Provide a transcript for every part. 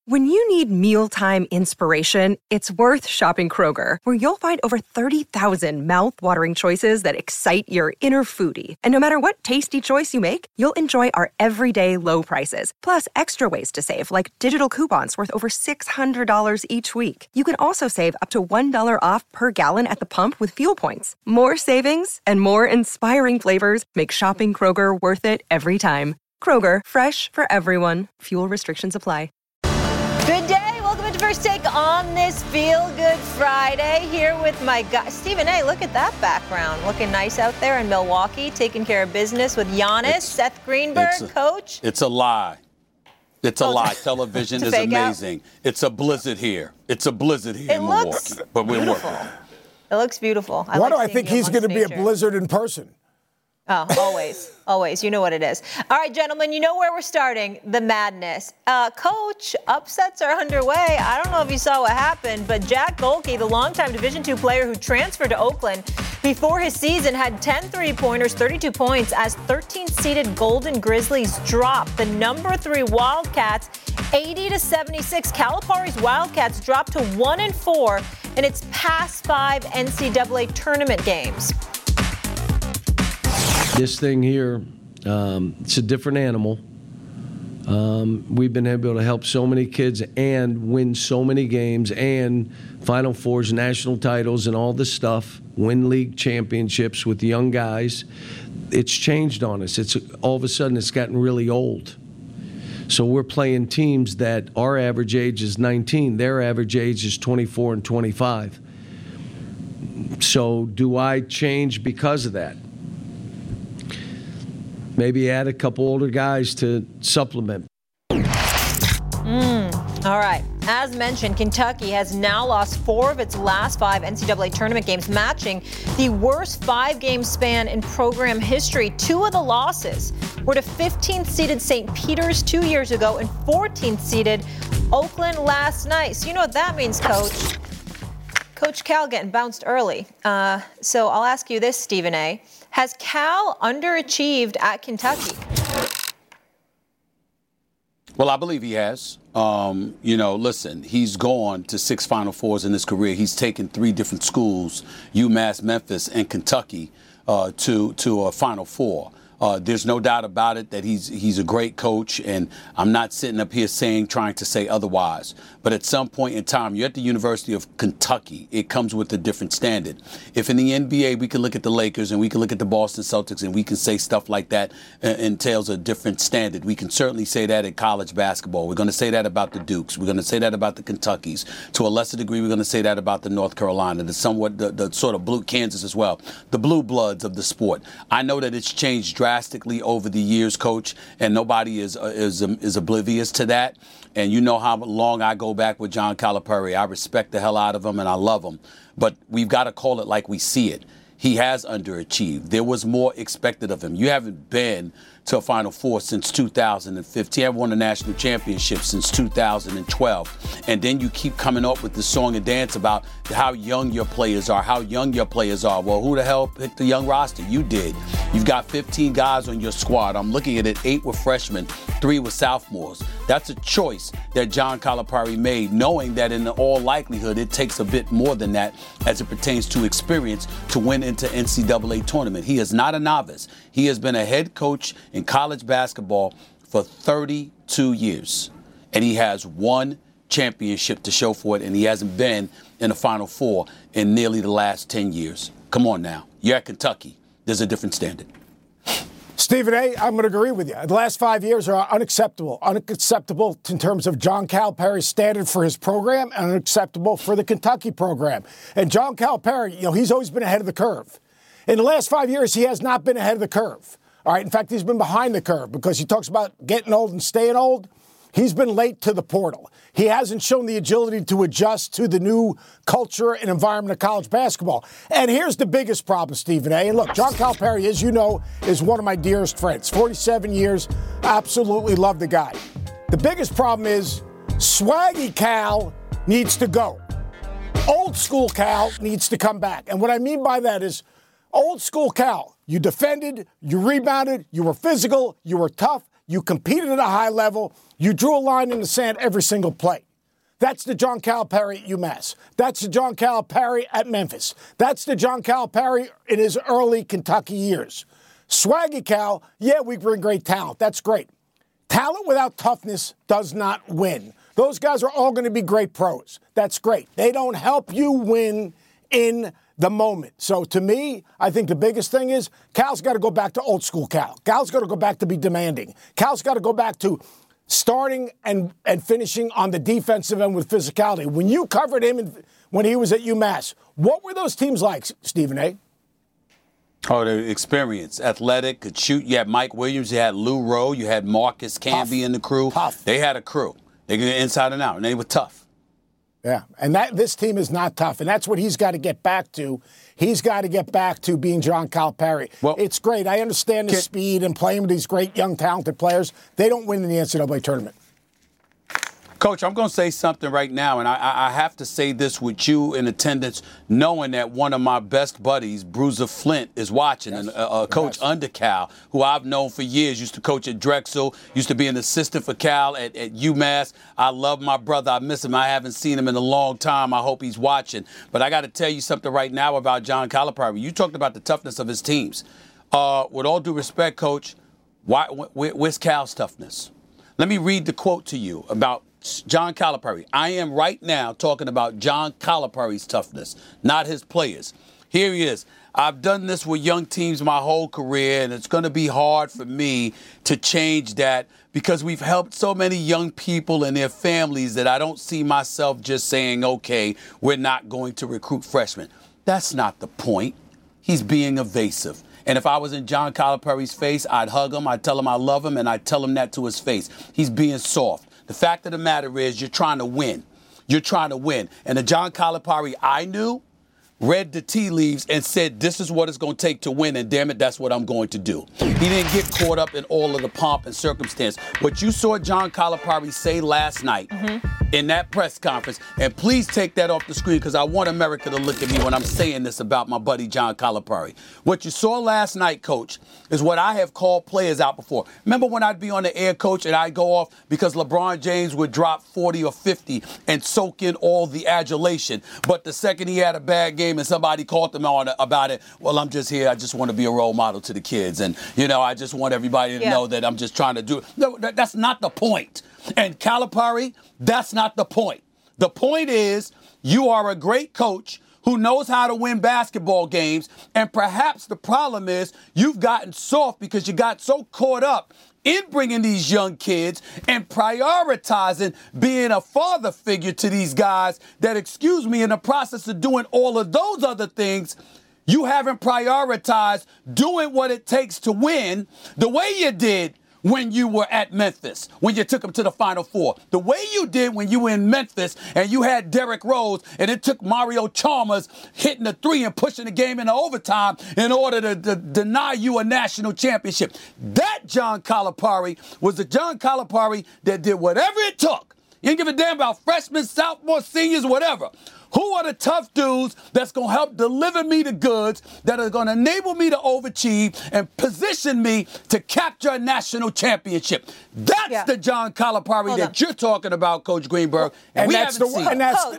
When you need mealtime inspiration, it's worth shopping Kroger, where you'll find over 30,000 mouth-watering choices that excite your inner foodie. And no matter what tasty choice you make, you'll enjoy our everyday low prices, plus extra ways to save, like digital coupons worth over $600 each week. You can also save up to $1 off per gallon at the pump with fuel points. More savings and more inspiring flavors make shopping Kroger worth it every time. Kroger, fresh for everyone. Fuel restrictions apply. Good day. Welcome to First Take on this Feel Good Friday. Here with my guy, Stephen A. Look at that background. Looking nice out there in Milwaukee, taking care of business with Giannis, Seth Greenberg, Coach. It's a lie. It's a lie. Television is amazing. It's a blizzard here. It's a blizzard here in Milwaukee. But we're working. It looks beautiful. Why do I think he's going to be a blizzard in person? Oh, always. Always. You know what it is. All right, gentlemen, you know where we're starting. The madness. Coach, upsets are underway. I don't know if you saw what happened, but Jack Golke, the longtime Division II player who transferred to Oakland before his season, had 10 three-pointers, 32 points as 13th-seeded Golden Grizzlies dropped the number 3 Wildcats 80-76. Calipari's Wildcats dropped to 1-4 in its past 5 NCAA tournament games. This thing here, it's a different animal. We've been able to help so many kids and win so many games and Final Fours, national titles, and all this stuff, win league championships with young guys. It's changed on us. It's all of a sudden it's gotten really old. So we're playing teams that our average age is 19. Their average age is 24 and 25. So do I change because of that? Maybe add a couple older guys to supplement. All right. As mentioned, Kentucky has now lost 4 of its last 5 NCAA tournament games, matching the worst 5-game span in program history. 2 of the losses were to 15th-seeded St. Peter's 2 years ago and 14th-seeded Oakland last night. So you know what that means, Coach. Coach Cal getting bounced early. So I'll ask you this, Stephen A. Has Cal underachieved at Kentucky? Well, I believe he has. Listen, he's gone to 6 Final Fours in his career. He's taken 3 different schools, UMass, Memphis, and Kentucky, to a Final Four. There's no doubt about it that he's a great coach, and I'm not sitting up here trying to say otherwise. But at some point in time, you're at the University of Kentucky. It comes with a different standard. If in the NBA we can look at the Lakers and we can look at the Boston Celtics and we can say stuff like that entails a different standard, we can certainly say that in college basketball. We're going to say that about the Dukes. We're going to say that about the Kentuckys. To a lesser degree, we're going to say that about the North Carolina, the sort of blue Kansas as well, the blue bloods of the sport. I know that it's changed drastically over the years, Coach, and nobody is oblivious to that. And you know how long I go back with John Calipari. I respect the hell out of him and I love him. But we've got to call it like we see it. He has underachieved. There was more expected of him. You haven't been to a Final Four since 2015. You haven't won a national championship since 2012. And then you keep coming up with this song and dance about how young your players are, Well, who the hell picked the young roster? You did. You've got 15 guys on your squad. I'm looking at it, 8 were freshmen, 3 were sophomores. That's a choice that John Calipari made, knowing that in all likelihood it takes a bit more than that as it pertains to experience to win into NCAA tournament. He is not a novice. He has been a head coach in college basketball for 32 years, and he has 1 championship to show for it, and he hasn't been in a Final Four in nearly the last 10 years. Come on now. You're at Kentucky. There's a different standard. Stephen A., I'm going to agree with you. The last 5 years are unacceptable. Unacceptable in terms of John Calipari's standard for his program and unacceptable for the Kentucky program. And John Calipari, he's always been ahead of the curve. In the last 5 years, he has not been ahead of the curve. All right. In fact, he's been behind the curve because he talks about getting old and staying old. He's been late to the portal. He hasn't shown the agility to adjust to the new culture and environment of college basketball. And here's the biggest problem, Stephen A. And look, John Calipari, as you know, is one of my dearest friends. 47 years, absolutely love the guy. The biggest problem is swaggy Cal needs to go. Old school Cal needs to come back. And what I mean by that is old school Cal, you defended, you rebounded, you were physical, you were tough, You competed at a high level. You drew a line in the sand every single play. That's the John Calipari at UMass. That's the John Calipari at Memphis. That's the John Calipari in his early Kentucky years. Swaggy Cal, yeah, we bring great talent. That's great. Talent without toughness does not win. Those guys are all going to be great pros. That's great. They don't help you win in the moment. So to me, I think the biggest thing is Cal's got to go back to old school Cal. Cal's got to go back to be demanding. Cal's got to go back to starting and finishing on the defensive end with physicality. When you covered him when he was at UMass, what were those teams like, Stephen A? Oh, the experience. Athletic, could shoot. You had Mike Williams, you had Lou Rowe, you had Marcus Camby in the crew. Tough. They had a crew. They get inside and out, and they were tough. Yeah, and this team is not tough, and that's what he's got to get back to. He's got to get back to being John Calipari. Well, it's great. I understand the speed and playing with these great, young, talented players. They don't win in the NCAA tournament. Coach, I'm going to say something right now, and I have to say this with you in attendance, knowing that one of my best buddies, Bruiser Flint, is watching. Yes. And Coach Undercal, who I've known for years, used to coach at Drexel, used to be an assistant for Cal at UMass. I love my brother. I miss him. I haven't seen him in a long time. I hope he's watching. But I got to tell you something right now about John Calipari. You talked about the toughness of his teams. With all due respect, Coach, where's Cal's toughness? Let me read the quote to you about John Calipari. I am right now talking about John Calipari's toughness, not his players. Here he is. I've done this with young teams my whole career, and it's going to be hard for me to change that because we've helped so many young people and their families that I don't see myself just saying, okay, we're not going to recruit freshmen. That's not the point. He's being evasive. And if I was in John Calipari's face, I'd hug him, I'd tell him I love him, and I'd tell him that to his face. He's being soft. The fact of the matter is you're trying to win. You're trying to win. And the John Calipari I knew read the tea leaves and said, this is what it's going to take to win, and damn it, that's what I'm going to do. He didn't get caught up in all of the pomp and circumstance. What you saw John Calipari say last night in that press conference, and please take that off the screen because I want America to look at me when I'm saying this about my buddy John Calipari. What you saw last night, Coach, is what I have called players out before. Remember when I'd be on the air, Coach, and I'd go off because LeBron James would drop 40 or 50 and soak in all the adulation, but the second he had a bad game and somebody called him on about it, well, I'm just here. I just want to be a role model to the kids. And, you know, I just want everybody to know that I'm just trying to do it. No, that's not the point. And Calipari, that's not the point. The point is you are a great coach who knows how to win basketball games. And perhaps the problem is you've gotten soft because you got so caught up in bringing these young kids and prioritizing being a father figure to these guys that, excuse me, in the process of doing all of those other things, you haven't prioritized doing what it takes to win the way you did when you were at Memphis, when you took them to the Final Four. The way you did when you were in Memphis and you had Derrick Rose and it took Mario Chalmers hitting the three and pushing the game into overtime in order to deny you a national championship. That John Calipari was the John Calipari that did whatever it took. You didn't give a damn about freshmen, sophomores, seniors, whatever. Who are the tough dudes that's going to help deliver me the goods, that are going to enable me to overachieve and position me to capture a national championship? That's the John Calipari that you're talking about, Coach Greenberg. And that's the one.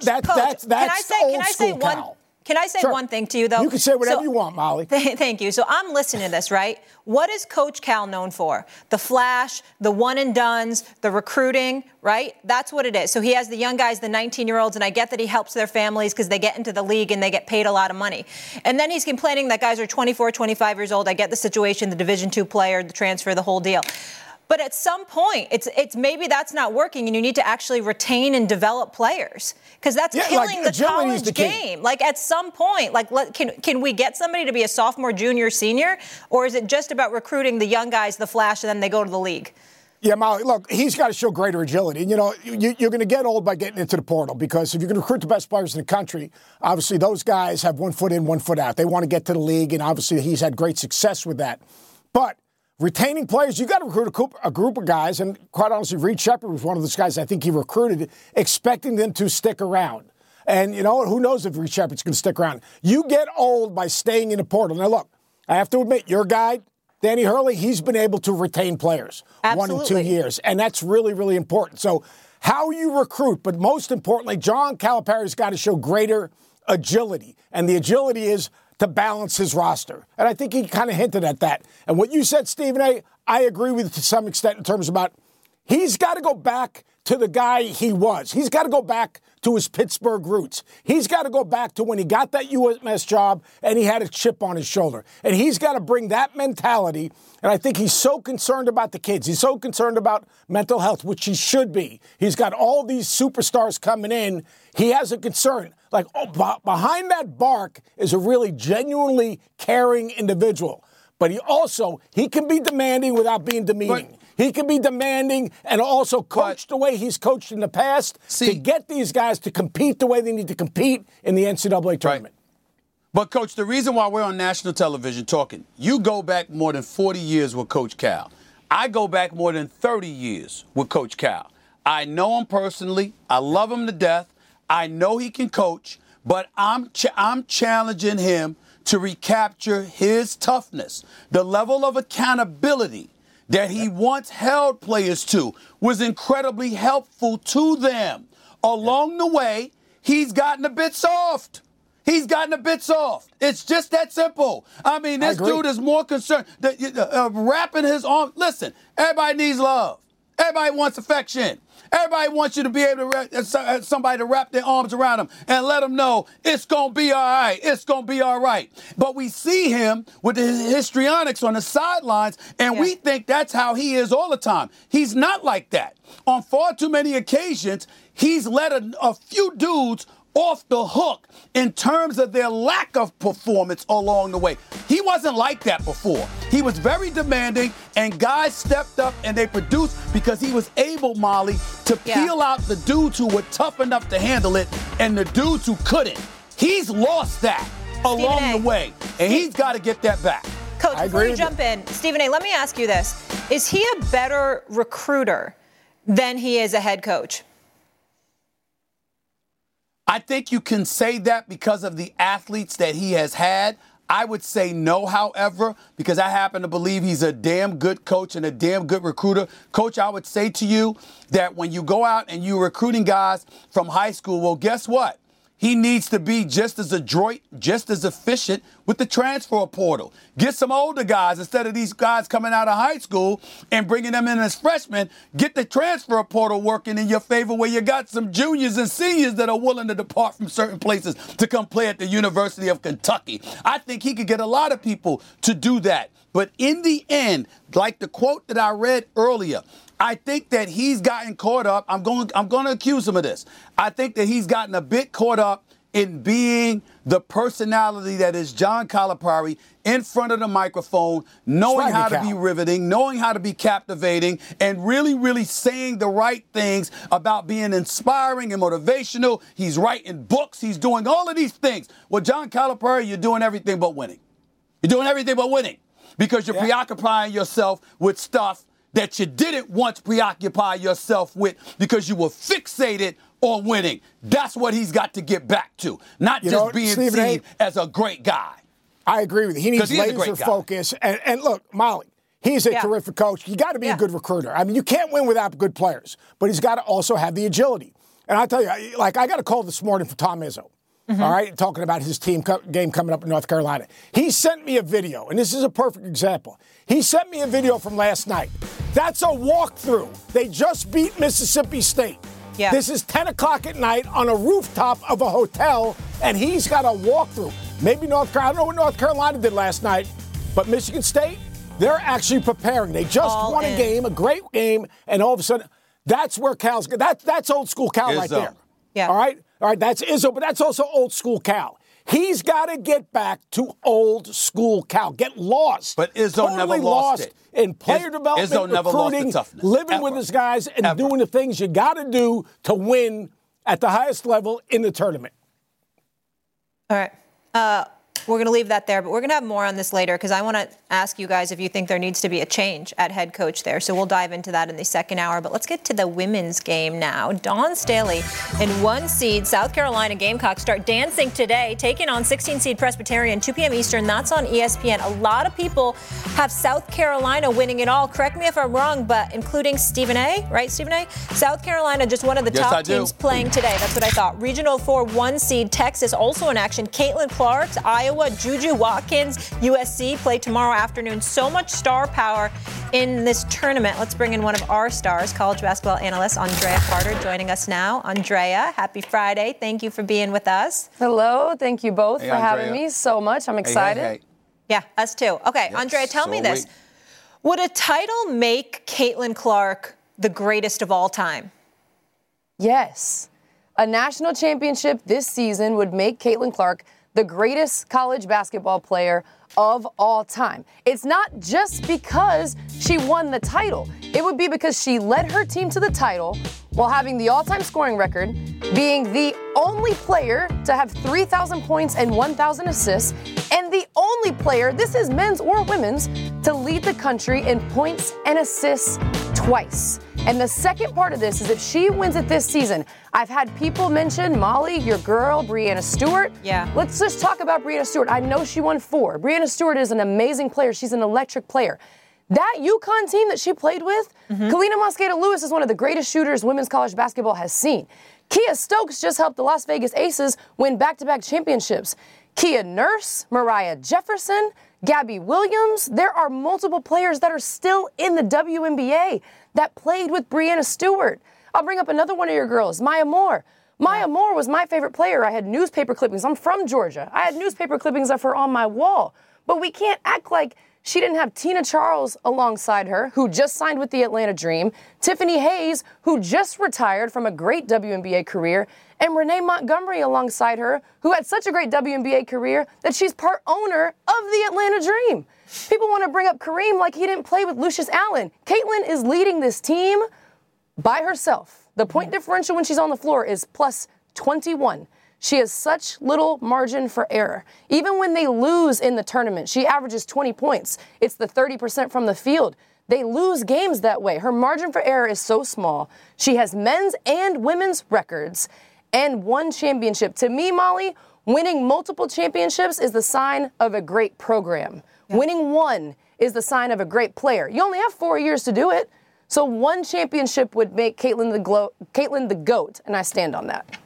Can I say one thing to you, though? You can say whatever you want, Molly. Thank you. So I'm listening to this, right? What is Coach Cal known for? The flash, the one-and-dones, the recruiting, right? That's what it is. So he has the young guys, the 19-year-olds, and I get that he helps their families because they get into the league and they get paid a lot of money. And then he's complaining that guys are 24, 25 years old. I get the situation, the Division II player, the transfer, the whole deal. But at some point, it's maybe that's not working, and you need to actually retain and develop players because that's killing the college game. Like at some point, can we get somebody to be a sophomore, junior, senior, or is it just about recruiting the young guys, the flash, and then they go to the league? Yeah, Molly, look, he's got to show greater agility. And, you know, you're going to get old by getting into the portal because if you're going to recruit the best players in the country, obviously those guys have 1 foot in, 1 foot out. They want to get to the league, and obviously he's had great success with that. But retaining players, you got to recruit a group of guys, and quite honestly, Reed Sheppard was one of those guys I think he recruited, expecting them to stick around. And, you know, who knows if Reed Sheppard's going to stick around. You get old by staying in the portal. Now, look, I have to admit, your guy, Danny Hurley, he's been able to retain players 1 and 2 years, and that's really, really important. So how you recruit, but most importantly, John Calipari's got to show greater agility, and the agility is to balance his roster. And I think he kind of hinted at that. And what you said, Stephen A., I agree with to some extent in terms about he's got to go back to the guy he was. He's got to go back to his Pittsburgh roots. He's got to go back to when he got that UMS job and he had a chip on his shoulder. And he's got to bring that mentality. And I think he's so concerned about the kids. He's so concerned about mental health, which he should be. He's got all these superstars coming in. He has a concern. Like, behind that bark is a really genuinely caring individual. But he can be demanding without being demeaning. He can be demanding and also coach the way he's coached in the past to get these guys to compete the way they need to compete in the NCAA tournament. Right. But, Coach, the reason why we're on national television talking, you go back more than 40 years with Coach Cal. I go back more than 30 years with Coach Cal. I know him personally. I love him to death. I know he can coach, but I'm challenging him to recapture his toughness. The level of accountability that he once held players to was incredibly helpful to them. Along the way, he's gotten a bit soft. It's just that simple. I mean, this dude is more concerned wrapping his arm. Listen, everybody needs love. Everybody wants affection. Everybody wants you to be able to somebody to wrap their arms around them and let them know it's going to be all right. It's going to be all right. But we see him with the histrionics on the sidelines, and we think that's how he is all the time. He's not like that. On far too many occasions, he's let a few dudes off the hook in terms of their lack of performance along the way. He wasn't like that before. He was very demanding, and guys stepped up and they produced because he was able, Molly, to peel out the dudes who were tough enough to handle it and the dudes who couldn't. He's lost that along the way, and he's got to get that back. Coach, before you jump in, Stephen A., let me ask you this. Is he a better recruiter than he is a head coach? I think you can say that because of the athletes that he has had. I would say no, however, because I happen to believe he's a damn good coach and a damn good recruiter. Coach, I would say to you that when you go out and you're recruiting guys from high school, well, guess what? He needs to be just as adroit, just as efficient with the transfer portal. Get some older guys instead of these guys coming out of high school and bringing them in as freshmen. Get the transfer portal working in your favor where you got some juniors and seniors that are willing to depart from certain places to come play at the University of Kentucky. I think he could get a lot of people to do that. But in the end, like the quote that I read earlier, I think that he's gotten caught up. I'm going to accuse him of this. I think that he's gotten a bit caught up in being the personality that is John Calipari in front of the microphone, knowing how to be riveting, knowing how to be captivating, and really, really saying the right things about being inspiring and motivational. He's writing books. He's doing all of these things. Well, John Calipari, you're doing everything but winning. You're doing everything but winning because you're preoccupying yourself with stuff that you didn't once preoccupy yourself with because you were fixated on winning. That's what he's got to get back to, not just being seen as a great guy. I agree with you. He needs laser focus. And look, Molly, he's a terrific coach. You got to be a good recruiter. I mean, you can't win without good players, but he's got to also have the agility. And I'll tell you, like, I got a call this morning from Tom Izzo. All right, talking about his team game coming up in North Carolina. He sent me a video, and this is a perfect example. He sent me a video from last night. That's a walkthrough. They just beat Mississippi State. Yeah. This is 10 o'clock at night on a rooftop of a hotel, and he's got a walkthrough. Maybe North Carolina, I don't know what North Carolina did last night, but Michigan State, they're actually preparing. They just won a game, a great game, and all of a sudden, that's where Cal's, that's old school Cal right there. Yeah. All right, that's Izzo, but that's also old school Cal. He's got to get back to old school Cal. Get lost. But Izzo never lost it. In player development, Izzo never recruiting, lost the toughness. Living with his guys and doing the things you got to do to win at the highest level in the tournament. All right. We're going to leave that there, but we're going to have more on this later because I want to ask you guys if you think there needs to be a change at head coach there. So we'll dive into that in the second hour. But let's get to the women's game now. Dawn Staley in 1 seed South Carolina Gamecocks start dancing today, taking on 16 seed Presbyterian, 2 p.m. Eastern. That's on ESPN. A lot of people have South Carolina winning it all. Correct me if I'm wrong, but including Stephen A., right, Stephen A.? South Carolina, just one of the top teams playing today. That's what I thought. Regional 4 1 seed Texas also in action. Caitlin Clark's Iowa, Juju Watkins, USC play tomorrow afternoon. So much star power in this tournament. Let's bring in one of our stars, college basketball analyst Andrea Carter, joining us now. Andrea, happy Friday. Thank you for being with us. Hello. Thank you both for having me so much. I'm excited. Hey. Yeah, us too. Okay, yep. Andrea, tell me this. Would a title make Caitlin Clark the greatest of all time? Yes. A national championship this season would make Caitlin Clark the greatest college basketball player of all time. It's not just because she won the title. It would be because she led her team to the title while having the all-time scoring record, being the only player to have 3,000 points and 1,000 assists, and the only player, this is men's or women's, to lead the country in points and assists twice. And the second part of this is if she wins it this season, I've had people mention Molly, your girl, Breanna Stewart. Yeah. Let's just talk about Breanna Stewart. I know she won 4. Breanna Stewart is an amazing player. She's an electric player. That UConn team that she played with, Kalina Mosqueda-Lewis is one of the greatest shooters women's college basketball has seen. Kia Stokes just helped the Las Vegas Aces win back-to-back championships. Kia Nurse, Mariah Jefferson, Gabby Williams. There are multiple players that are still in the WNBA that played with Breanna Stewart. I'll bring up another one of your girls, Maya Moore. Maya Moore was my favorite player. I had newspaper clippings. I'm from Georgia. I had newspaper clippings of her on my wall. But we can't act like she didn't have Tina Charles alongside her, who just signed with the Atlanta Dream, Tiffany Hayes, who just retired from a great WNBA career, and Renee Montgomery alongside her, who had such a great WNBA career that she's part owner of the Atlanta Dream. People want to bring up Kareem like he didn't play with Lucius Allen. Caitlin is leading this team by herself. The point differential when she's on the floor is plus 21. She has such little margin for error. Even when they lose in the tournament, she averages 20 points. It's the 30% from the field. They lose games that way. Her margin for error is so small. She has men's and women's records and 1 championship. To me, Molly, winning multiple championships is the sign of a great program. Yeah. Winning 1 is the sign of a great player. You only have 4 years to do it. So 1 championship would make Caitlin the GOAT, and I stand on that.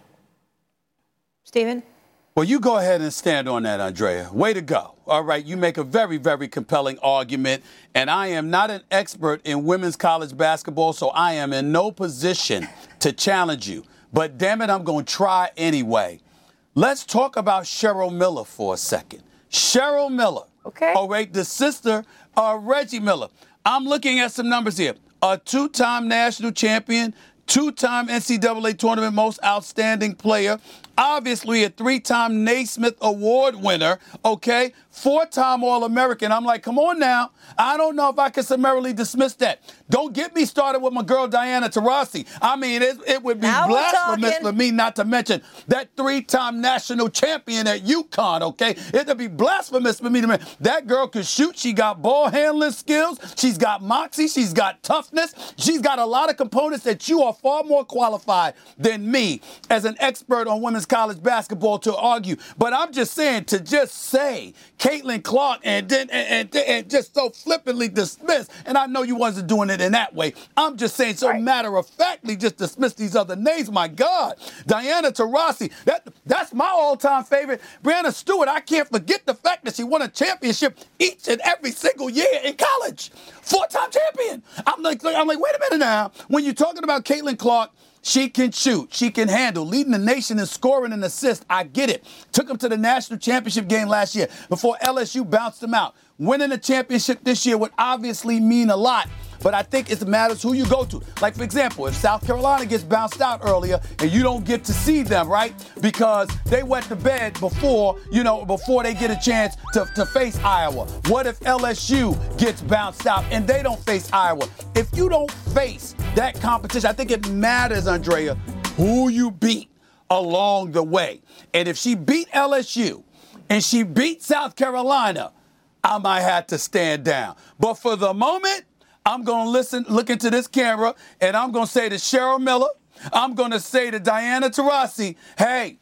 Stephen? Well, you go ahead and stand on that, Andrea. Way to go. All right, you make a very, very compelling argument, and I am not an expert in women's college basketball, so I am in no position to challenge you. But damn it, I'm going to try anyway. Let's talk about Cheryl Miller for a second. Cheryl Miller. Okay. All right, the sister of Reggie Miller. I'm looking at some numbers here. A 2-time national champion, 2-time NCAA tournament most outstanding player, obviously a 3-time Naismith Award winner, okay, 4-time All-American. I'm like, come on now. I don't know if I can summarily dismiss that. Don't get me started with my girl Diana Taurasi. I mean, it would be blasphemous for me not to mention that 3-time national champion at UConn, okay? It would be blasphemous for me to mention. That girl can shoot. She got ball handling skills. She's got moxie. She's got toughness. She's got a lot of components that you are far more qualified than me as an expert on women's college basketball to argue. But I'm just saying, to just say Caitlin Clark and just so flippantly dismiss, and I know you wasn't doing it in that way. I'm just saying so matter-of-factly just dismiss these other names. My God. Diana Taurasi, that's my all-time favorite. Breanna Stewart, I can't forget the fact that she won a championship each and every single year in college. 4-time champion. I'm like, wait a minute now. When you're talking about Caitlin Clark, she can shoot. She can handle. Leading the nation in scoring and assists. I get it. Took them to the national championship game last year before LSU bounced them out. Winning a championship this year would obviously mean a lot. But I think it matters who you go to. Like, for example, if South Carolina gets bounced out earlier and you don't get to see them, right? Because they wet the bed before they get a chance to face Iowa. What if LSU gets bounced out and they don't face Iowa? If you don't face that competition, I think it matters, Andrea, who you beat along the way. And if she beat LSU and she beat South Carolina, I might have to stand down. But for the moment, I'm going to look into this camera, and I'm going to say to Cheryl Miller, I'm going to say to Diana Taurasi, hey,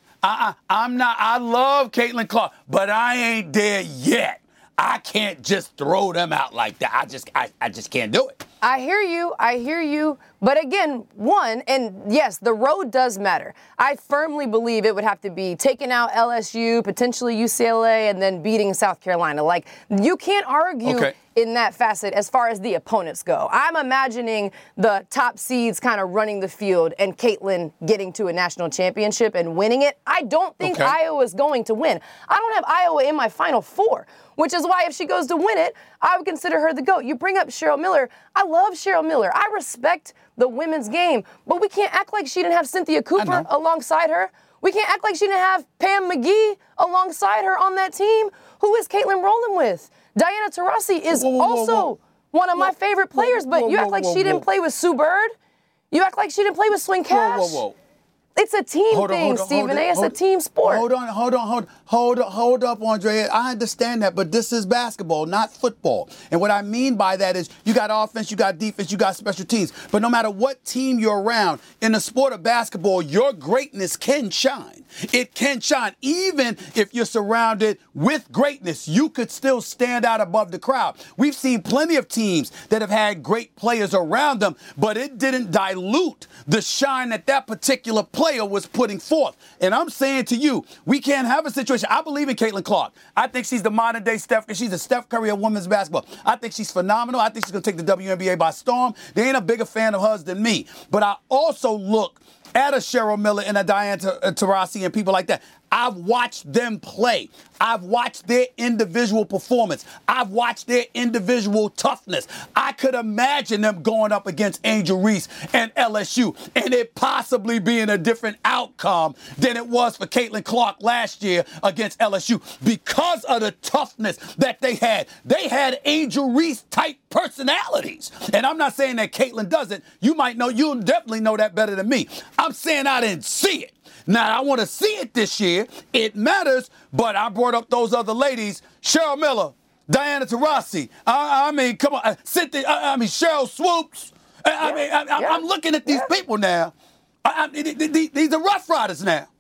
I love Caitlin Clark, but I ain't there yet. I can't just throw them out like that. I just can't do it. I hear you. But again, and yes, the road does matter. I firmly believe it would have to be taking out LSU, potentially UCLA, and then beating South Carolina. Like, you can't argue in that facet as far as the opponents go. I'm imagining the top seeds kind of running the field and Caitlin getting to a national championship and winning it. I don't think Iowa's going to win. I don't have Iowa in my Final Four, which is why if she goes to win it, I would consider her the GOAT. You bring up Cheryl Miller. I love Cheryl Miller. I respect the women's game, but we can't act like she didn't have Cynthia Cooper alongside her. We can't act like she didn't have Pam McGee alongside her on that team. Who is Caitlin rolling with? Diana Taurasi is also one of my favorite players, but you act like she didn't play with Sue Bird. You act like she didn't play with Swing Cash. It's a team thing, Stephen A. It's a team sport. Hold up, Andrea. I understand that, but this is basketball, not football. And what I mean by that is you got offense, you got defense, you got special teams. But no matter what team you're around, in the sport of basketball, your greatness can shine. It can shine. Even if you're surrounded with greatness, you could still stand out above the crowd. We've seen plenty of teams that have had great players around them, but it didn't dilute the shine that particular player was putting forth. And I'm saying to you, we can't have a situation. I believe in Caitlin Clark. I think she's the modern day Steph. She's a Steph Curry of women's basketball. I think she's phenomenal. I think she's going to take the WNBA by storm. They ain't a bigger fan of hers than me. But I also look at a Cheryl Miller and a Diana Taurasi and people like that. I've watched them play. I've watched their individual performance. I've watched their individual toughness. I could imagine them going up against Angel Reese and LSU and it possibly being a different outcome than it was for Caitlin Clark last year against LSU because of the toughness that they had. They had Angel Reese type personalities. And I'm not saying that Caitlin doesn't. You'll definitely know that better than me. I'm saying I didn't see it. Now, I want to see it this year. It matters, but I brought up those other ladies, Cheryl Miller, Diana Taurasi. I mean, come on, Cynthia, Cheryl Swoops. I'm looking at these people now. These are Rough Riders now.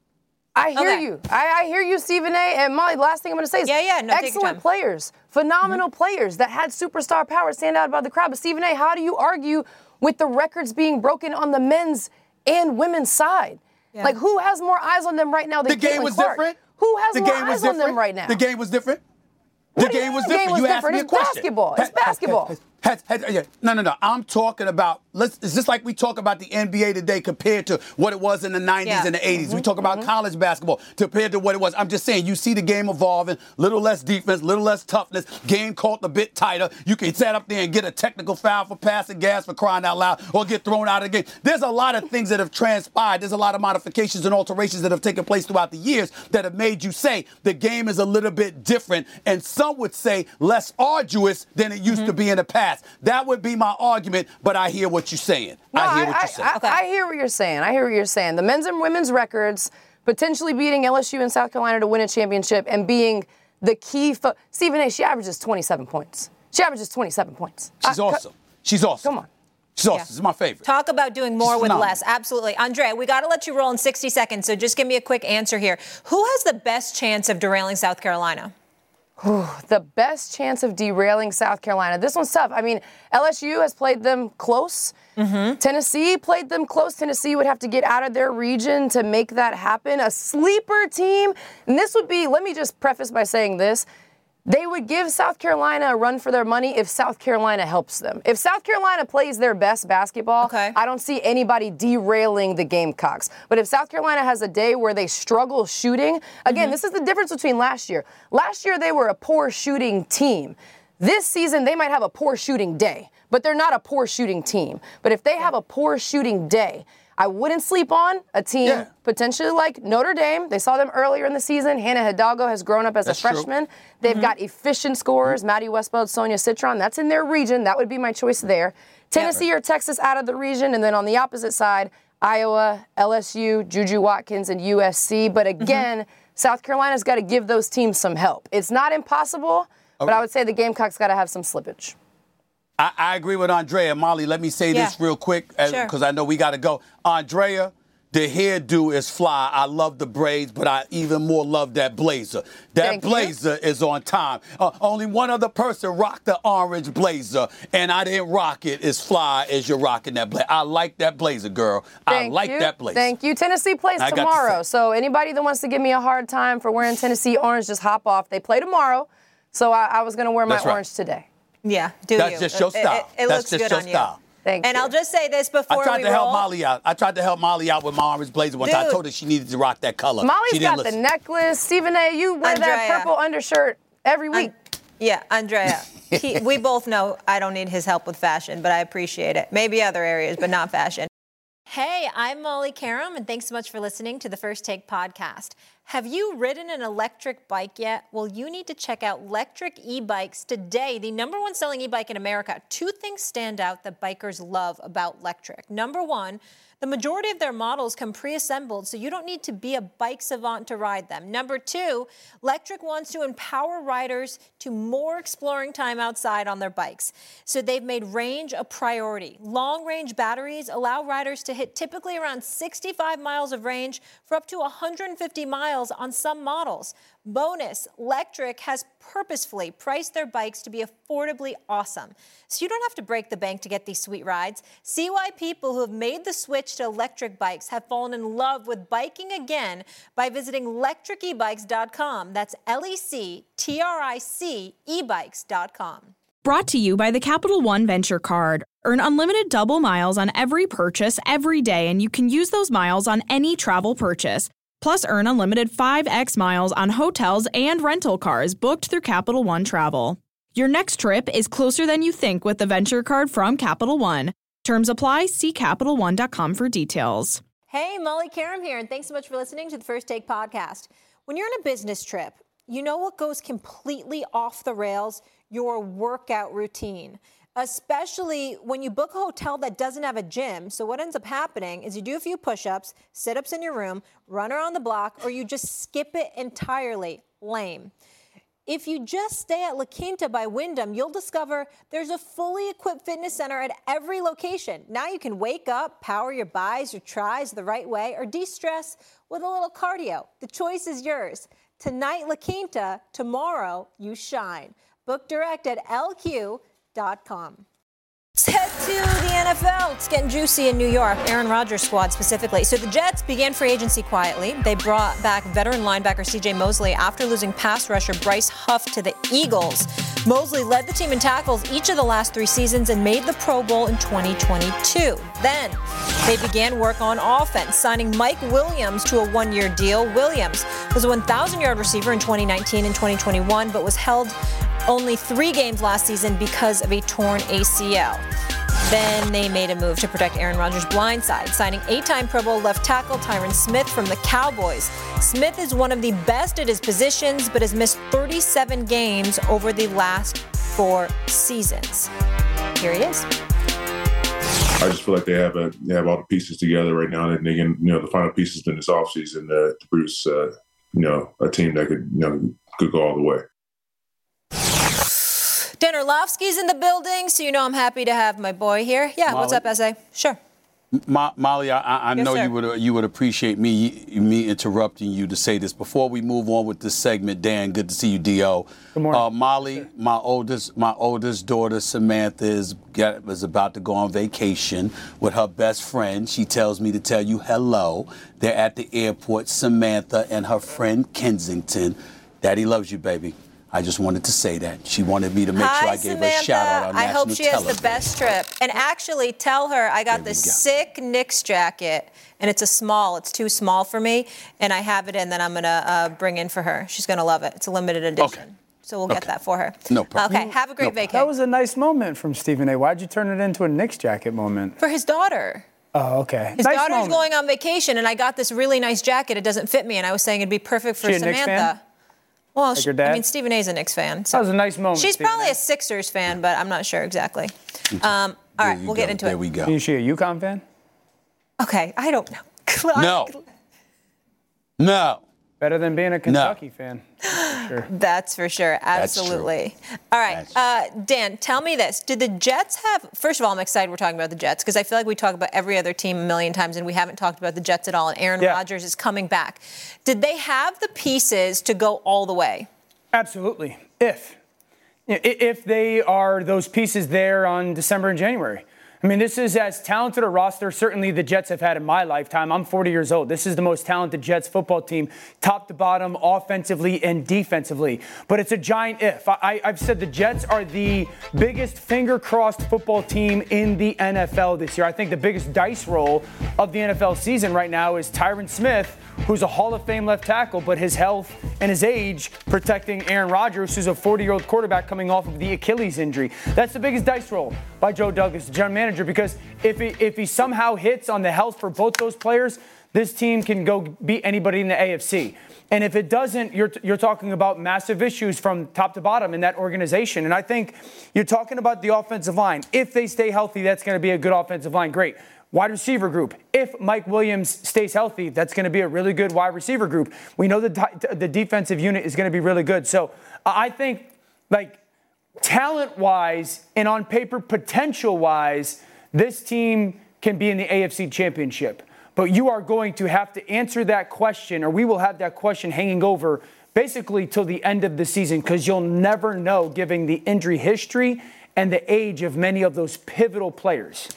I hear you. I hear you, Stephen A. And Molly, last thing I'm going to say is excellent players, phenomenal players that had superstar power stand out above the crowd. But Stephen A., how do you argue with the records being broken on the men's and women's side? Yeah. Like, who has more eyes on them right now than Caitlin Clark? The game was different. Who has more eyes on them right now? The game was different. The game was different. You asked me a question. It's basketball. No. I'm talking about, it's just like we talk about the NBA today compared to what it was in the 90s and the 80s. We talk about college basketball compared to what it was. I'm just saying, you see the game evolving, little less defense, little less toughness, game called a bit tighter. You can set up there and get a technical foul for passing gas for crying out loud or get thrown out of the game. There's a lot of things that have transpired. There's a lot of modifications and alterations that have taken place throughout the years that have made you say the game is a little bit different and some would say less arduous than it used to be in the past. That would be my argument, but I hear what you're saying. I hear what you're saying. The men's and women's records, potentially beating LSU and South Carolina to win a championship and being the key. Stephen A., she averages 27 points. She's awesome. She's awesome. Come on. She's awesome. This is my favorite. Talk about doing more with less. Absolutely. Andrea, we got to let you roll in 60 seconds, so just give me a quick answer here. Who has the best chance of derailing South Carolina? The best chance of derailing South Carolina. This one's tough. I mean, LSU has played them close. Tennessee played them close. Tennessee would have to get out of their region to make that happen. A sleeper team. And this would be, let me just preface by saying this. They would give South Carolina a run for their money if South Carolina helps them. If South Carolina plays their best basketball, I don't see anybody derailing the Gamecocks. But if South Carolina has a day where they struggle shooting, again, this is the difference between last year. Last year, they were a poor shooting team. This season, they might have a poor shooting day, but they're not a poor shooting team. But if they have a poor shooting day, I wouldn't sleep on a team potentially like Notre Dame. They saw them earlier in the season. Hannah Hidalgo has grown up as a freshman. They've got efficient scorers, Maddie Westbeld, Sonia Citron. That's in their region. That would be my choice there. Tennessee or Texas out of the region. And then on the opposite side, Iowa, LSU, Juju Watkins, and USC. But again, South Carolina's got to give those teams some help. It's not impossible, but I would say the Gamecocks got to have some slippage. I agree with Andrea. Molly, let me say this real quick because I know we got to go. Andrea, the hairdo is fly. I love the braids, but I even more love that blazer. That blazer is on time. Only one other person rocked the orange blazer, and I didn't rock it as fly as you're rocking that blazer. I like that blazer, girl. I like that blazer. Thank you. Tennessee plays tomorrow, so anybody that wants to give me a hard time for wearing Tennessee orange, just hop off. They play tomorrow, so I was going to wear my orange today. Yeah, That's just your style. It looks just good your on style. Thank you. And I'll just say this before we roll. I tried to help Molly out with my orange blazer once. I told her she needed to rock that color. Molly's got the necklace. Stephen A., you wear that purple undershirt every week. Andrea. We both know I don't need his help with fashion, but I appreciate it. Maybe other areas, but not fashion. Hey, I'm Molly Karam, and thanks so much for listening to the First Take podcast. Have you ridden an electric bike yet? Well, you need to check out Lectric E-Bikes today, the #1 selling e-bike in America. 2 things stand out that bikers love about Lectric. Number 1, the majority of their models come pre-assembled, so you don't need to be a bike savant to ride them. Number 2, Lectric wants to empower riders to more exploring time outside on their bikes. So they've made range a priority. Long-range batteries allow riders to hit typically around 65 miles of range for up to 150 miles on some models. Bonus, Lectric has purposefully priced their bikes to be affordably awesome. So you don't have to break the bank to get these sweet rides. See why people who have made the switch to electric bikes have fallen in love with biking again by visiting lectricebikes.com. That's LECTRIC ebikes.com. Brought to you by the Capital One Venture Card. Earn unlimited double miles on every purchase every day, and you can use those miles on any travel purchase. Plus, earn unlimited 5x miles on hotels and rental cars booked through Capital One Travel. Your next trip is closer than you think with the Venture Card from Capital One. Terms apply. See CapitalOne.com for details. Hey, Molly Karam here, and thanks so much for listening to the First Take podcast. When you're on a business trip, you know what goes completely off the rails? Your workout routine. Especially when you book a hotel that doesn't have a gym. So what ends up happening is you do a few push-ups, sit-ups in your room, run around the block, or you just skip it entirely. Lame. If you just stay at La Quinta by Wyndham, you'll discover there's a fully equipped fitness center at every location. Now you can wake up, power your bis, your tris the right way, or de-stress with a little cardio. The choice is yours. Tonight, La Quinta. Tomorrow, you shine. Book direct at LQ.com. Let's head to the NFL. It's getting juicy in New York. Aaron Rodgers' squad specifically. So the Jets began free agency quietly. They brought back veteran linebacker C.J. Mosley after losing pass rusher Bryce Huff to the Eagles. Mosley led the team in tackles each of the last 3 seasons and made the Pro Bowl in 2022. Then they began work on offense, signing Mike Williams to a 1-year deal. Williams was a 1,000-yard receiver in 2019 and 2021, but was held only 3 games last season because of a torn ACL. Then they made a move to protect Aaron Rodgers' blind side, signing 8-time Pro Bowl left tackle Tyron Smith from the Cowboys. Smith is one of the best at his positions, but has missed 37 games over the last 4 seasons. Here he is. I just feel like they have all the pieces together right now, and they can, the final pieces in this offseason to produce, a team that could go all the way. Dan Orlovsky's in the building, so I'm happy to have my boy here. Yeah, Molly. What's up, S.A.? Sure. Molly, I know you would appreciate me interrupting you to say this. Before we move on with this segment, Dan, good to see you, D.O. Good morning. Molly, my oldest daughter, Samantha, is about to go on vacation with her best friend. She tells me to tell you hello. They're at the airport, Samantha and her friend Kensington. Daddy loves you, baby. I just wanted to say that. She wanted me to make sure I gave her a shout out on national television. I hope she has the best trip. And actually tell her I got this sick Knicks jacket, and it's a small. It's too small for me, and I have it in that I'm going to bring in for her. She's going to love it. It's a limited edition. Okay. So we'll get that for her. No problem. Okay, have a great vacation. That was a nice moment from Stephen A. Why'd you turn it into a Knicks jacket moment? For his daughter. Oh, okay. His daughter's going on vacation, and I got this really nice jacket. It doesn't fit me, and I was saying it'd be perfect for Samantha. Knicks fan? Well, like your dad? Stephen A's a Knicks fan. So. That was a nice moment. She's probably a Sixers fan, but I'm not sure exactly. All right, we'll get into it. There we go. Is she a UConn fan? Okay, I don't know. No. Better than being a Kentucky fan. For sure. That's for sure. Absolutely. All right. Dan, tell me this. Did the Jets have – first of all, I'm excited we're talking about the Jets because I feel like we talk about every other team a million times and we haven't talked about the Jets at all, and Aaron Rodgers is coming back. Did they have the pieces to go all the way? Absolutely. If they are those pieces there on December and January. I mean, this is as talented a roster certainly the Jets have had in my lifetime. I'm 40 years old. This is the most talented Jets football team, top to bottom, offensively and defensively. But it's a giant if. I've said the Jets are the biggest finger-crossed football team in the NFL this year. I think the biggest dice roll of the NFL season right now is Tyron Smith, who's a Hall of Fame left tackle, but his health and his age protecting Aaron Rodgers, who's a 40-year-old quarterback coming off of the Achilles injury. That's the biggest dice roll by Joe Douglas, the general manager, because if he somehow hits on the health for both those players, this team can go beat anybody in the AFC. And if it doesn't, you're talking about massive issues from top to bottom in that organization. And I think you're talking about the offensive line. If they stay healthy, that's going to be a good offensive line. Great. Wide receiver group. If Mike Williams stays healthy, that's going to be a really good wide receiver group. We know the defensive unit is going to be really good. So I think, like, talent-wise and on paper potential-wise, this team can be in the AFC Championship. But you are going to have to answer that question, or we will have that question hanging over basically till the end of the season, because you'll never know, given the injury history and the age of many of those pivotal players.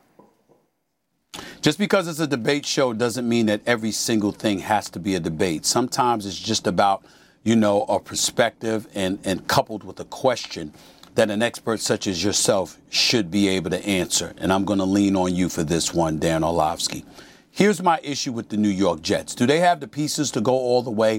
Just because it's a debate show doesn't mean that every single thing has to be a debate. Sometimes it's just about, a perspective and coupled with a question that an expert such as yourself should be able to answer. And I'm going to lean on you for this one, Dan Orlovsky. Here's my issue with the New York Jets. Do they have the pieces to go all the way?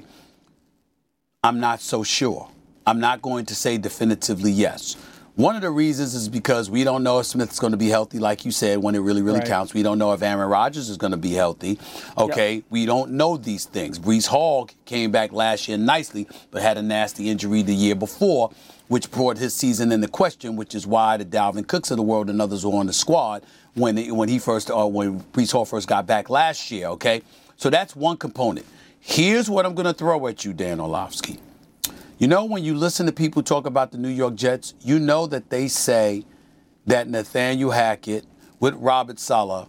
I'm not so sure. I'm not going to say definitively yes. One of the reasons is because we don't know if Smith's going to be healthy, like you said, when it really counts. We don't know if Aaron Rodgers is going to be healthy. Okay, yep. We don't know these things. Breece Hall came back last year nicely, but had a nasty injury the year before, which brought his season into question, which is why the Dalvin Cooks of the world and others were on the squad when Breece Hall first got back last year. Okay, so that's one component. Here's what I'm going to throw at you, Dan Orlovsky. When you listen to people talk about the New York Jets, you know that they say that Nathaniel Hackett with Robert Saleh,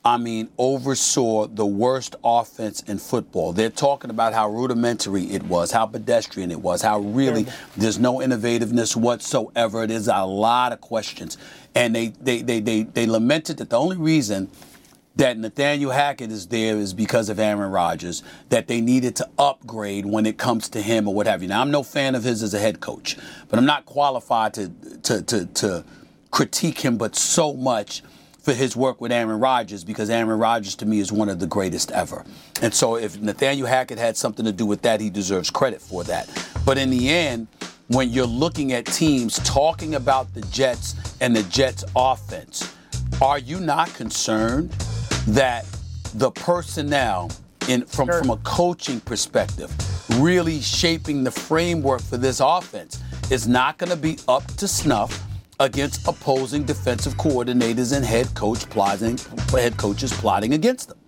oversaw the worst offense in football. They're talking about how rudimentary it was, how pedestrian it was, how really there's no innovativeness whatsoever. There's a lot of questions. And they lamented that the only reason that Nathaniel Hackett is there is because of Aaron Rodgers, that they needed to upgrade when it comes to him or what have you. Now, I'm no fan of his as a head coach, but I'm not qualified to critique him but so much for his work with Aaron Rodgers, because Aaron Rodgers, to me, is one of the greatest ever. And so if Nathaniel Hackett had something to do with that, he deserves credit for that. But in the end, when you're looking at teams talking about the Jets and the Jets offense, are you not concerned that the personnel from a coaching perspective, really shaping the framework for this offense, is not going to be up to snuff against opposing defensive coordinators and head coaches plotting against them?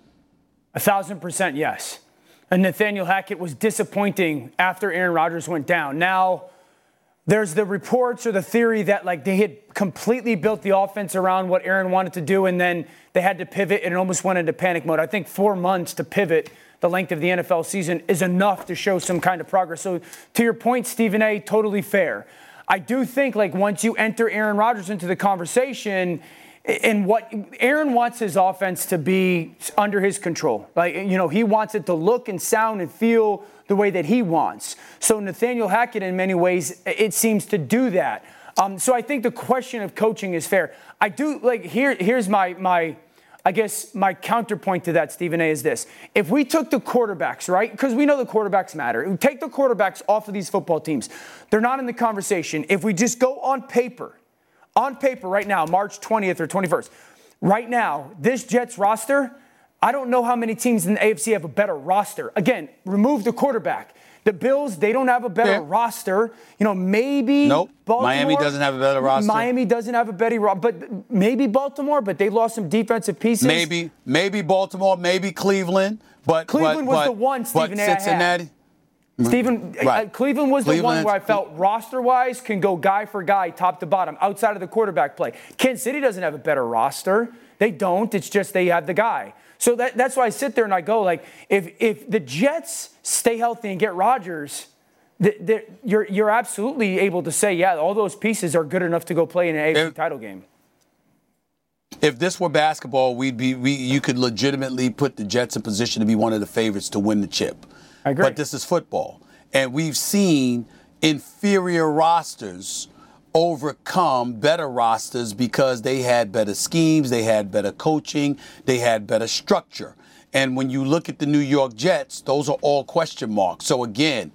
1,000% yes. And Nathaniel Hackett was disappointing after Aaron Rodgers went down. Now, there's the reports or the theory that they had completely built the offense around what Aaron wanted to do, and then they had to pivot and it almost went into panic mode. I think 4 months to pivot the length of the NFL season is enough to show some kind of progress. So to your point, Stephen A., totally fair. I do think once you enter Aaron Rodgers into the conversation, and what Aaron wants his offense to be under his control. He wants it to look and sound and feel the way that he wants. So Nathaniel Hackett, in many ways, it seems to do that. So I think the question of coaching is fair. I do here's my counterpoint to that, Stephen A., is this. If we took the quarterbacks, right, because we know the quarterbacks matter, we take the quarterbacks off of these football teams, they're not in the conversation. If we just go on paper right now, March 20th or 21st, right now, this Jets roster, I don't know how many teams in the AFC have a better roster. Again, remove the quarterback. The Bills, they don't have a better roster. Maybe Baltimore. Miami doesn't have a better roster. Miami doesn't have a better roster. But maybe Baltimore, but they lost some defensive pieces. Maybe Baltimore, maybe Cleveland. But Cleveland was the one, Stephen A. Cincinnati. Stephen, Right. Cleveland was the one Cleveland- where I felt roster-wise can go guy for guy, top to bottom, outside of the quarterback play. Kansas City doesn't have a better roster. They don't. It's just they have the guy. So that's why I sit there and I go, like, if the Jets stay healthy and get Rodgers, you're absolutely able to say, yeah, all those pieces are good enough to go play in an AFC title game. If this were basketball, you could legitimately put the Jets in position to be one of the favorites to win the chip. I agree. But this is football. And we've seen inferior rosters overcome better rosters because they had better schemes, they had better coaching, they had better structure. And when you look at the New York Jets, those are all question marks. So again,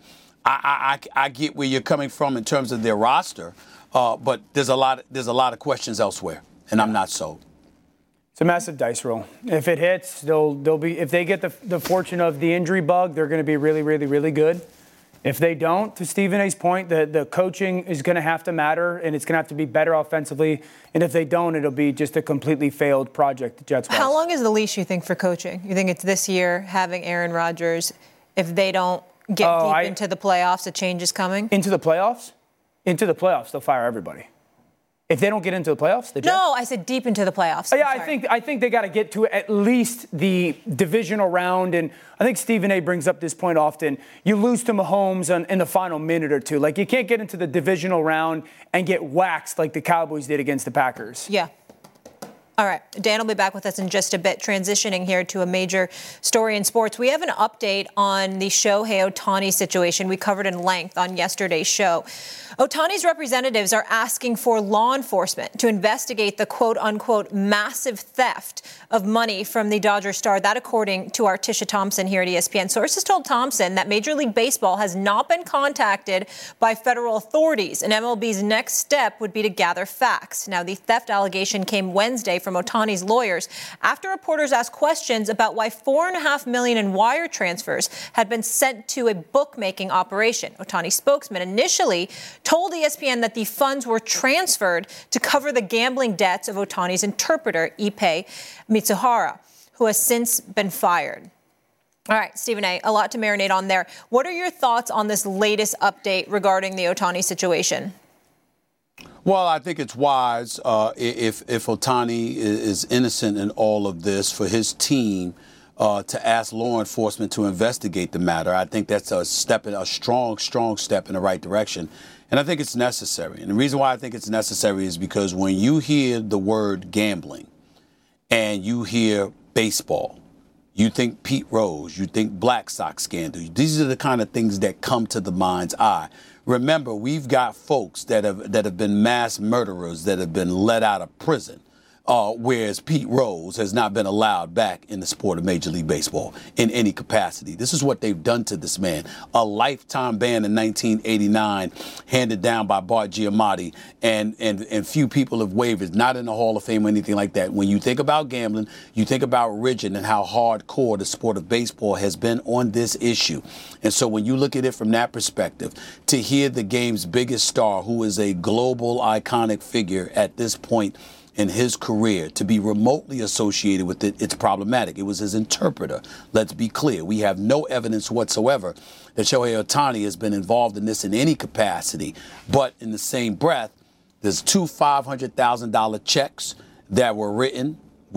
I get where you're coming from in terms of their roster, but there's a lot of questions elsewhere, and I'm not sold. It's a massive dice roll. If it hits, they'll be. If they get the fortune of the injury bug, they're going to be really, really, really good. If they don't, to Stephen A's point, the coaching is going to have to matter, and it's going to have to be better offensively. And if they don't, it'll be just a completely failed project, the Jets. How long is the leash, you think, for coaching? You think it's this year, having Aaron Rodgers? If they don't get deep into the playoffs, a change is coming? Into the playoffs? Into the playoffs, they'll fire everybody. If they don't get into the playoffs, the Jets? No, I said deep into the playoffs. Yeah, I think they got to get to at least the divisional round. And I think Stephen A brings up this point often. You lose to Mahomes in the final minute or two. Like, you can't get into the divisional round and get waxed like the Cowboys did against the Packers. Yeah. All right. Dan will be back with us in just a bit, transitioning here to a major story in sports. We have an update on the Shohei Ohtani situation we covered in length on yesterday's show. Ohtani's representatives are asking for law enforcement to investigate the quote-unquote massive theft of money from the Dodger star. That, according to our Tisha Thompson here at ESPN. Sources told Thompson that Major League Baseball has not been contacted by federal authorities, and MLB's next step would be to gather facts. Now, the theft allegation came Wednesday from Ohtani's lawyers after reporters asked questions about why $4.5 million in wire transfers had been sent to a bookmaking operation. Ohtani's spokesman initially told ESPN that the funds were transferred to cover the gambling debts of Ohtani's interpreter, Ippei Mitsuhara, who has since been fired. All right, Stephen A., a lot to marinate on there. What are your thoughts on this latest update regarding the Ohtani situation? Well, I think it's wise if Ohtani is innocent in all of this for his team to ask law enforcement to investigate the matter. I think that's a strong step in the right direction. And I think it's necessary. And the reason why I think it's necessary is because when you hear the word gambling and you hear baseball, you think Pete Rose, you think Black Sox scandal. These are the kind of things that come to the mind's eye. Remember, we've got folks that have been mass murderers that have been let out of prison, whereas Pete Rose has not been allowed back in the sport of Major League Baseball in any capacity. This is what they've done to this man. A lifetime ban in 1989 handed down by Bart Giamatti, and few people have wavered, not in the Hall of Fame or anything like that. When you think about gambling, you think about rigid and how hardcore the sport of baseball has been on this issue. And so when you look at it from that perspective, to hear the game's biggest star, who is a global iconic figure at this point in his career, to be remotely associated with it, it's problematic. It was his interpreter. Let's be clear. We have no evidence whatsoever that Shohei Ohtani has been involved in this in any capacity. But in the same breath, there's two $500,000 checks that were written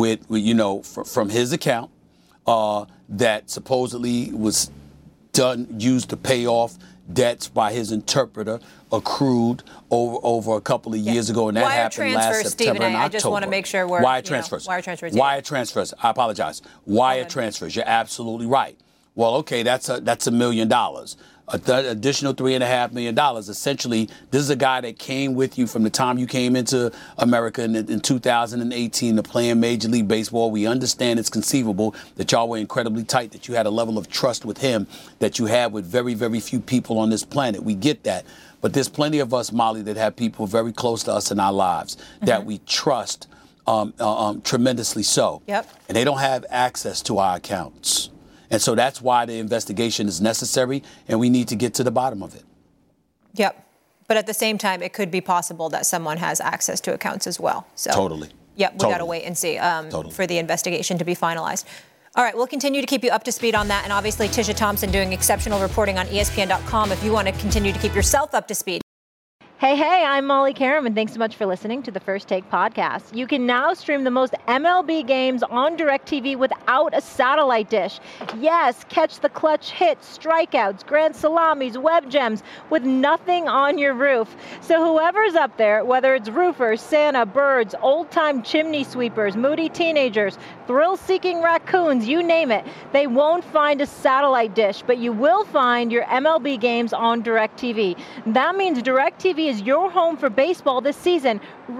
from his account that supposedly was used to pay off debts by his interpreter accrued over a couple of years ago, and that happened last September and October. I just want to make sure we're wire transfers. Wire transfers. I apologize. Wire transfers. You're absolutely right. Well, okay, that's $1 million. Additional $3.5 million. Essentially, this is a guy that came with you from the time you came into America in 2018 to play in Major League Baseball. We understand it's conceivable that y'all were incredibly tight, that you had a level of trust with him that you had with very, very few people on this planet. We get that. But there's plenty of us, Molly, that have people very close to us in our lives that we trust tremendously so. Yep. And they don't have access to our accounts. And so that's why the investigation is necessary, and we need to get to the bottom of it. Yep. But at the same time, it could be possible that someone has access to accounts as well. So totally. Yep, we got to wait and see for the investigation to be finalized. All right, we'll continue to keep you up to speed on that. And obviously, Tisha Thompson doing exceptional reporting on ESPN.com if you want to continue to keep yourself up to speed. Hey, I'm Molly Karam, and thanks so much for listening to the First Take podcast. You can now stream the most MLB games on DirecTV without a satellite dish. Yes, catch the clutch hits, strikeouts, grand salamis, web gems with nothing on your roof. So whoever's up there, whether it's roofers, Santa, birds, old-time chimney sweepers, moody teenagers, thrill-seeking raccoons, you name it, they won't find a satellite dish, but you will find your MLB games on DirecTV. That means DirecTV is your home for baseball this season.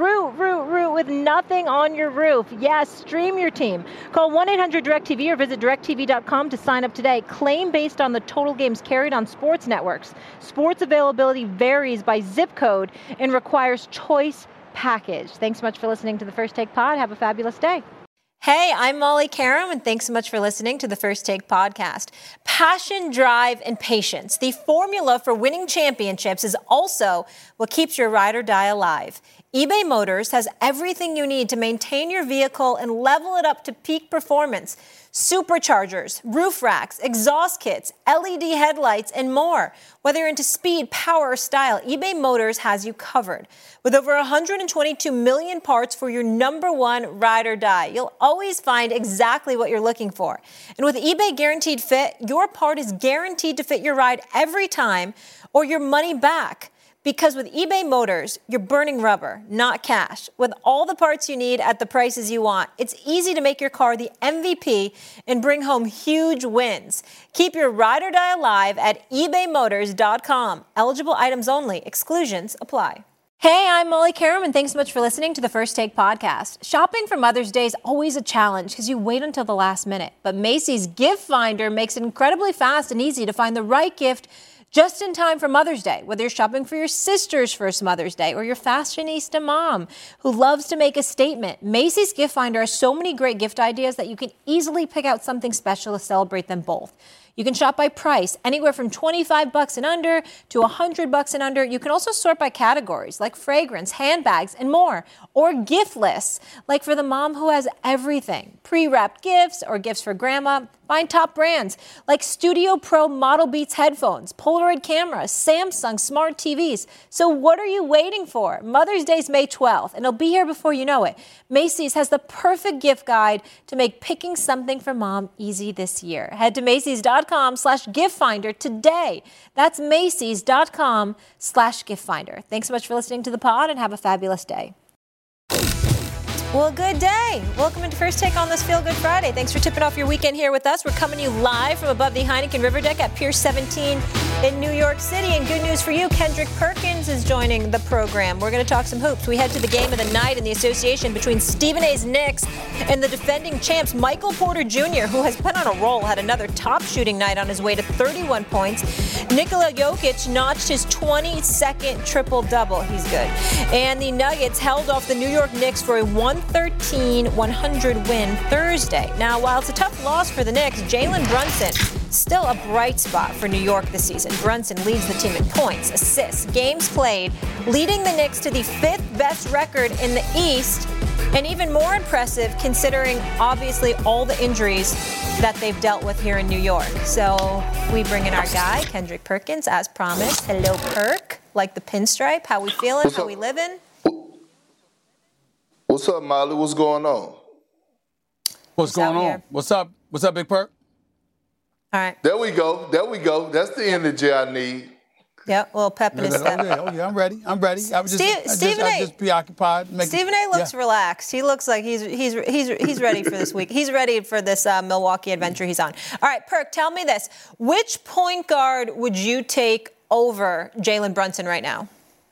Root with nothing on your roof. Yes, stream your team. Call 1-800-DirecTV or visit DirecTV.com to sign up today. Claim based on the total games carried on sports networks. Sports availability varies by zip code and requires choice package. Thanks so much for listening to the First Take Pod. Have a fabulous day. Hey, I'm Molly Karam, and thanks so much for listening to the First Take podcast. Passion, drive, and patience. The formula for winning championships is also what keeps your ride or die alive. eBay Motors has everything you need to maintain your vehicle and level it up to peak performance. Superchargers, roof racks, exhaust kits, LED headlights, and more. Whether you're into speed, power, or style, eBay Motors has you covered. With over 122 million parts for your number one ride or die, you'll always find exactly what you're looking for. And with eBay Guaranteed Fit, your part is guaranteed to fit your ride every time or your money back. Because with eBay Motors, you're burning rubber, not cash. With all the parts you need at the prices you want, it's easy to make your car the MVP and bring home huge wins. Keep your ride or die alive at ebaymotors.com. Eligible items only. Exclusions apply. Hey, I'm Molly Karam, and thanks so much for listening to the First Take podcast. Shopping for Mother's Day is always a challenge because you wait until the last minute. But Macy's Gift Finder makes it incredibly fast and easy to find the right gift just in time for Mother's Day, whether you're shopping for your sister's first Mother's Day or your fashionista mom who loves to make a statement. Macy's Gift Finder has so many great gift ideas that you can easily pick out something special to celebrate them both. You can shop by price, anywhere from $25 and under to $100 and under. You can also sort by categories like fragrance, handbags, and more. Or gift lists, like for the mom who has everything. Pre-wrapped gifts or gifts for grandma. Find top brands like Studio Pro Model Beats headphones, Polaroid cameras, Samsung smart TVs. So what are you waiting for? Mother's Day's May 12th, and it'll be here before you know it. Macy's has the perfect gift guide to make picking something for mom easy this year. Head to Macys.com/giftfinder today. That's Macys.com/giftfinder. Thanks so much for listening to the pod, and have a fabulous day. Well, good day. Welcome into First Take on this Feel Good Friday. Thanks for tipping off your weekend here with us. We're coming to you live from above the Heineken River Deck at Pier 17 in New York City. And good news for you, Kendrick Perkins is joining the program. We're going to talk some hoops. We head to the game of the night in the association between Stephen A's Knicks and the defending champs, Michael Porter Jr., who has been on a roll, had another top shooting night on his way to 31 points. Nikola Jokic notched his 22nd triple-double. He's good. And the Nuggets held off the New York Knicks for a 113-100 win Thursday. Now, while it's a tough loss for the Knicks, Jalen Brunson still a bright spot for New York this season. Brunson leads the team in points, assists, games played, leading the Knicks to the 5th best record in the East, and even more impressive considering, obviously, all the injuries that they've dealt with here in New York. So we bring in our guy, Kendrick Perkins, as promised. Hello, Perk. Like the pinstripe. How we feeling? How we living? What's up, Molly? What's going on? What's going on? Here? What's up? What's up, Big Perk? All right. There we go. There we go. That's the energy I need. Yep, a little pep in his step. Oh, yeah, I'm ready. I was just preoccupied. Stephen A. looks relaxed. He looks like he's ready for this week. He's ready for this Milwaukee adventure he's on. All right, Perk, tell me this. Which point guard would you take over Jalen Brunson right now?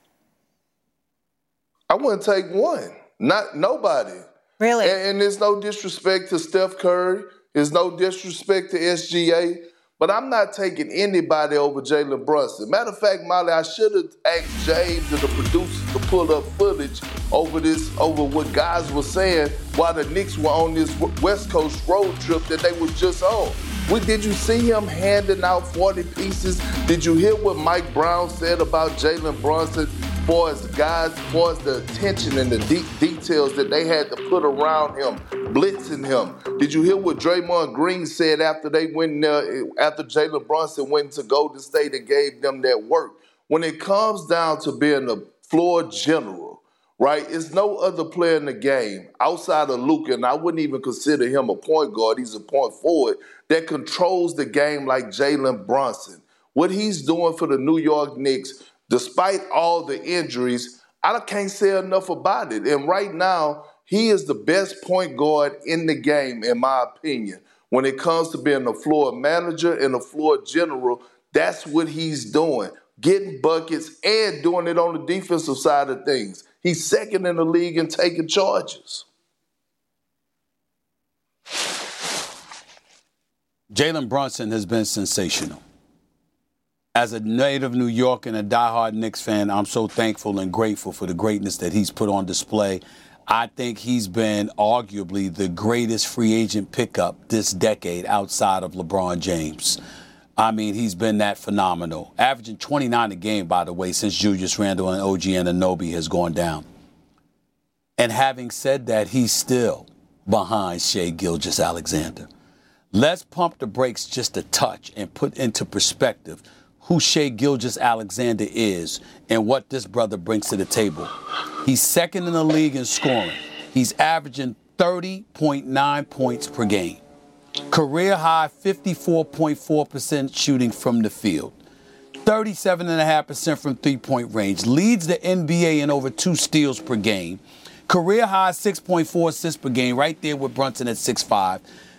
I wouldn't take one. Not nobody. Really? And there's no disrespect to Steph Curry. There's no disrespect to SGA. But I'm not taking anybody over Jalen Brunson. Matter of fact, Molly, I should have asked James and the producers to pull up footage over what guys were saying while the Knicks were on this West Coast road trip that they was just on. Did you see him handing out 40 pieces? Did you hear what Mike Brown said about Jalen Brunson? far as the attention and the details that they had to put around him, blitzing him. Did you hear what Draymond Green said after Jalen Brunson went to Golden State and gave them that work? When it comes down to being a floor general, right, it's no other player in the game outside of Luka, and I wouldn't even consider him a point guard. He's a point forward that controls the game like Jalen Brunson. What he's doing for the New York Knicks, despite all the injuries, I can't say enough about it. And right now, he is the best point guard in the game, in my opinion. When it comes to being a floor manager and a floor general, that's what he's doing. Getting buckets and doing it on the defensive side of things. He's second in the league in taking charges. Jalen Brunson has been sensational. As a native New York and a diehard Knicks fan, I'm so thankful and grateful for the greatness that he's put on display. I think he's been arguably the greatest free agent pickup this decade outside of LeBron James. I mean, he's been that phenomenal. Averaging 29 a game, by the way, since Julius Randle and OG Anunoby has gone down. And having said that, he's still behind Shai Gilgeous-Alexander. Let's pump the brakes just a touch and put into perspective who Shai Gilgeous-Alexander is and what this brother brings to the table. He's second in the league in scoring. He's averaging 30.9 points per game. Career high 54.4% shooting from the field. 37.5% from three-point range. Leads the NBA in over 2 steals per game. Career high 6.4 assists per game, right there with Brunson at 6'5".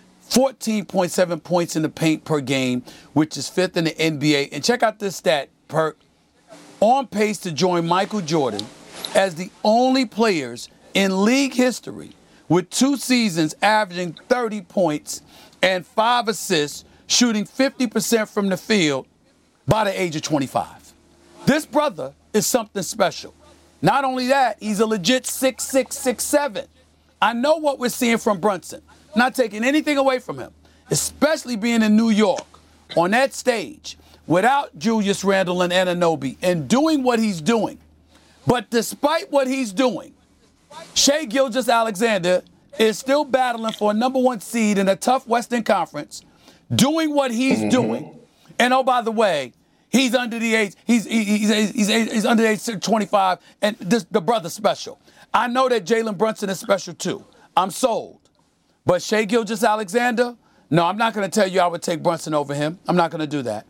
14.7 points in the paint per game, which is 5th in the NBA. And check out this stat, Perk. On pace to join Michael Jordan as the only players in league history with 2 seasons averaging 30 points and 5 assists, shooting 50% from the field by the age of 25. This brother is something special. Not only that, he's a legit 6'6", 6'7". I know what we're seeing from Brunson. Not taking anything away from him, especially being in New York on that stage without Julius Randle and Anunoby and doing what he's doing. But despite what he's doing, Shai Gilgeous-Alexander is still battling for a number 1 seed in a tough Western Conference, doing what he's doing. And oh, by the way, he's under the age. He's under the age 25, and the brother's special. I know that Jalen Brunson is special too. I'm sold. But Shai Gilgeous-Alexander, no, I'm not going to tell you I would take Brunson over him. I'm not going to do that.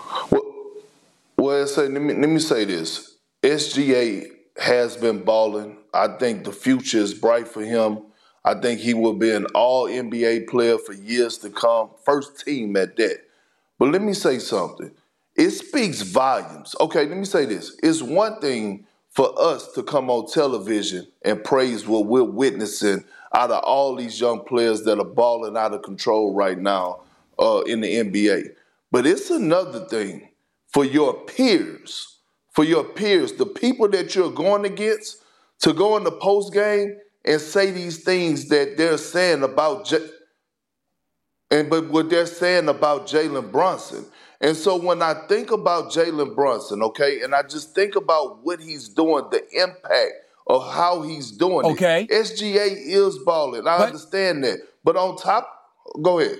Well, let me say this. SGA has been balling. I think the future is bright for him. I think he will be an all-NBA player for years to come. First team at that. But let me say something. It speaks volumes. Okay, let me say this. It's one thing for us to come on television and praise what we're witnessing out of all these young players that are balling out of control right now in the NBA. But it's another thing for your peers, the people that you're going against, to go in the post game and say these things that they're saying about but what they're saying about Jalen Brunson. And so when I think about Jalen Brunson, okay, and I just think about what he's doing, the impact of how he's doing it. SGA is balling. I understand that. But on top, go ahead.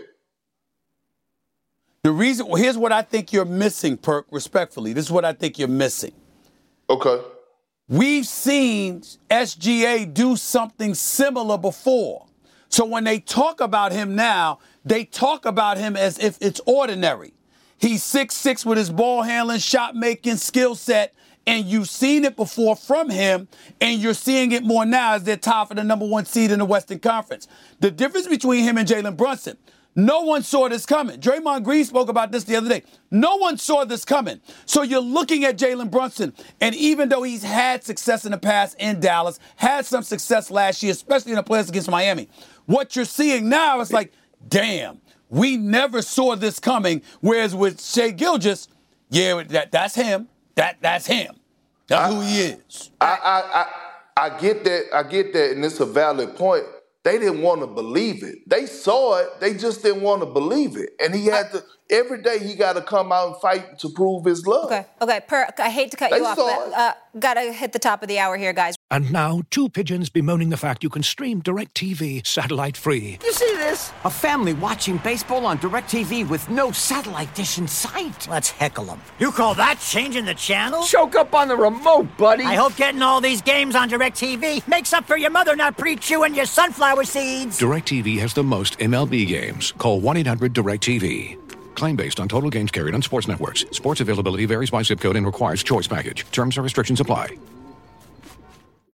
Here's what I think you're missing, Perk, respectfully. This is what I think you're missing. Okay. We've seen SGA do something similar before. So when they talk about him now, they talk about him as if it's ordinary. He's 6'6" with his ball handling, shot making, skill set. And you've seen it before from him, and you're seeing it more now as they're tied for the number 1 seed in the Western Conference. The difference between him and Jalen Brunson, no one saw this coming. Draymond Green spoke about this the other day. No one saw this coming. So you're looking at Jalen Brunson, and even though he's had success in the past in Dallas, had some success last year, especially in the playoffs against Miami, what you're seeing now is like, damn, we never saw this coming. Whereas with Shai Gilgeous, yeah, that's him. That's him. That's who he is. I get that. I get that, and it's a valid point. they didn't want to believe it. They saw it, they just didn't want to believe it. And he had to, every day he got to come out and fight to prove his love. Okay. I hate to cut you off, but got to hit the top of the hour here, guys. And now, two pigeons bemoaning the fact you can stream DirecTV satellite-free. You see this? A family watching baseball on DirecTV with no satellite dish in sight. Let's heckle them. You call that changing the channel? Choke up on the remote, buddy. I hope getting all these games on DirecTV makes up for your mother not pre-chewing your sunflower seeds. DirecTV has the most MLB games. Call 1-800-DirecTV. Claim based on total games carried on sports networks. Sports availability varies by zip code and requires choice package. Terms and restrictions apply.